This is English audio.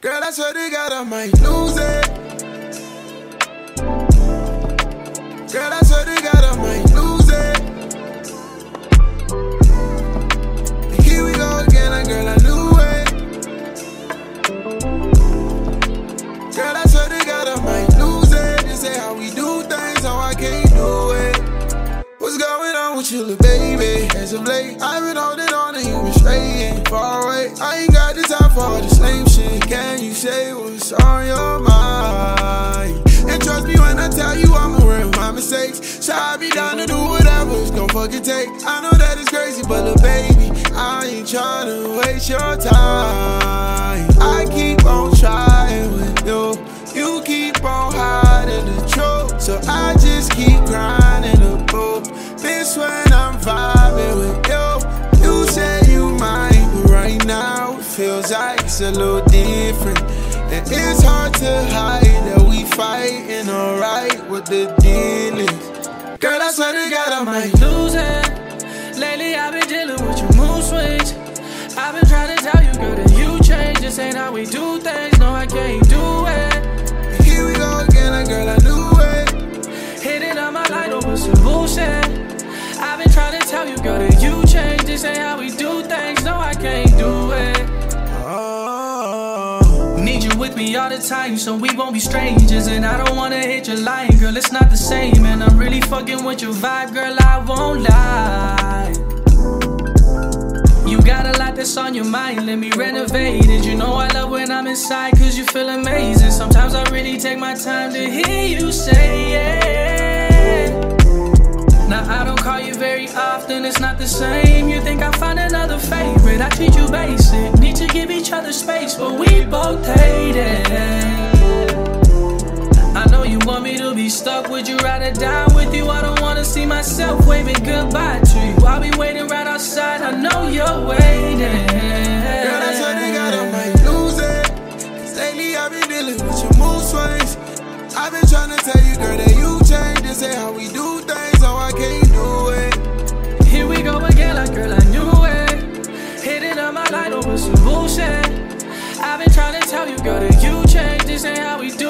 Girl, I swear to God I might lose it. Girl, I swear to God I might lose it. And here we go again, and girl, I knew it. Girl, I swear to God I might lose it. This ain't how we do things, so I can't do it. What's going on with you, little baby? As of late, I've been holding on to you, been straying far away. I ain't got the time for all this lame shit. Can you say what's on your mind? And trust me when I tell you I'm aware of my mistakes. So I'll be down to do whatever it's gon' fucking take. I know that it's crazy, but little baby, I ain't tryna waste your time. I keep on trying with you. You keep on hiding the truth. So I just keep grinding the book. This when I'm vibing with you. You say you mine, but right now it feels like it's a little different. And it's hard to hide that we fighting alright what the deal is. Girl, I swear to God I might lose it. Lately I've been dealing with your mood swings. I've been trying to tell you, girl, that you changed. This ain't how we do things, no I can't do it. And here we go again, and girl, I knew it. Hitting on my line over some bullshit. I've been trying to tell you, girl, that you changed. This ain't how we do things, no I can't do it. Need you with me all the time, so we won't be strangers. And I don't wanna hit your line, girl, it's not the same. And I'm really fucking with your vibe, girl, I won't lie. You got a lot that's on your mind, let me renovate it. You know I love when I'm inside, cause you feel amazing. Sometimes I really take my time to hear you say it. Now I don't call you very often, it's not the same. You think I found another favorite, I treat you basic. Need to give each other space, but we both hate it. I know you want me to be stuck, would you rather die with you? I don't wanna see myself waving goodbye to you. I'll be waiting right outside, I know you're waiting. Girl, I swear to God I might lose it. Cause lately I've been dealing with your mood swings. I've been trying to tell you, girl, that you changed. This ain't how we do things, so I can't do it. Here we go again, like girl, I knew it. Hitting on my line over some bullshit. I've been trying to tell you, girl, that you changed. This ain't how we do